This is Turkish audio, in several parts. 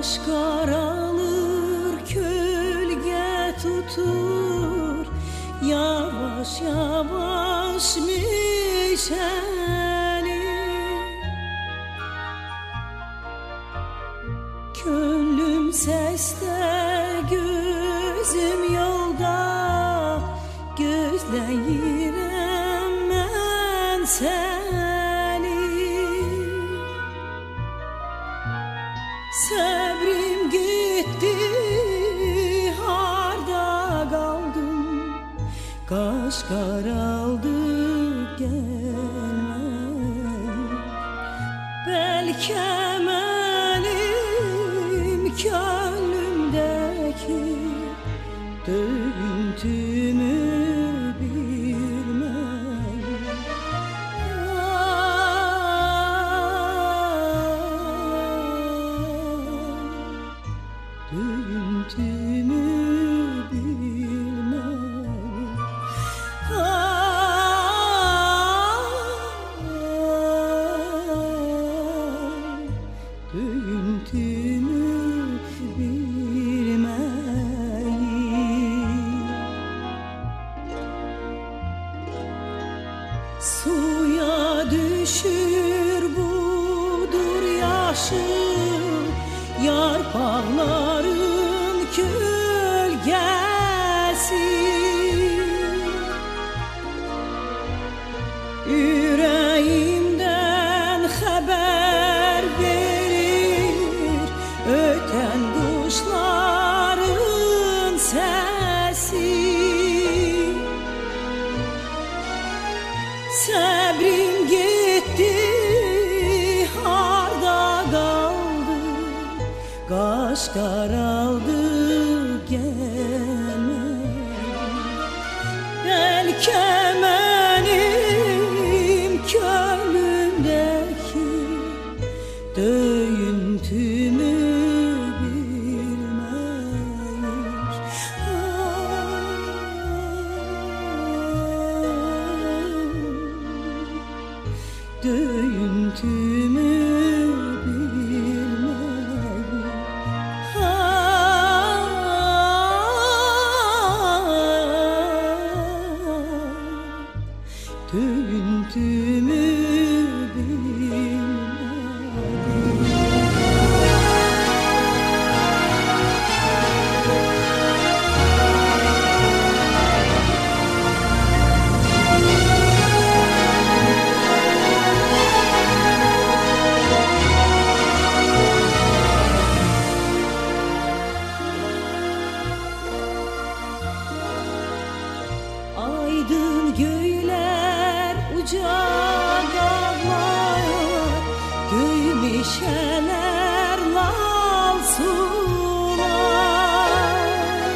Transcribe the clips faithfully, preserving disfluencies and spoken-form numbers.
Kaş karalır, kölge tutur, yavaş yavaş meşeli. Könlüm seste, gözüm yolda, gözleyirem ben seni. Sabrim gitti, harda kaldım, kaş karaldı, gelme. Belki benim gönlümdeki döküntümü bilmem. Döküntümü bilmem. Döküntümü suya düşür budur yaşım, yarpakların kölgesi. Yüreğimden haber verir öten kuşların sesi. Sabrim gitti, harda kaldı, kaş karaldı, gelme. Belki benim gönlümdeki döküntümü bilmez. Döküntümü bilmem. Döküntümü bilmem. Aydın göyler uca dağlar, göğü meşeler lal sular.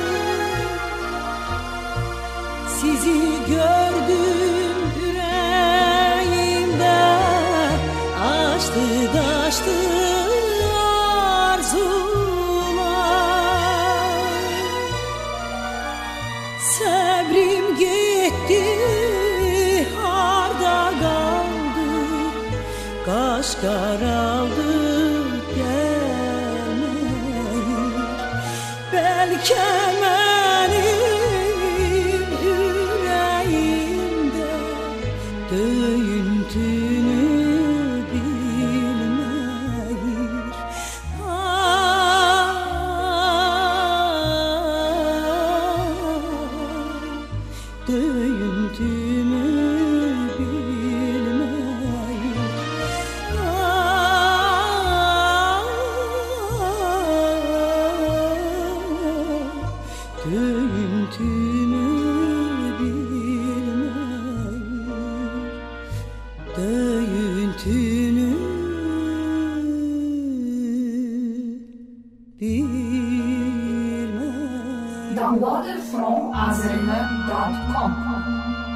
Sizi gördüm yüreğimde, açtı taştı arzular. Sabrim gitti, harda kaldı, kaş karaldı, gelme. Belki benim yüreğimde döküntünü bilmez. Döküntümü bilmem. Döküntümü bilmem. Döküntünü bilmem. Downloaded from azrina dot com.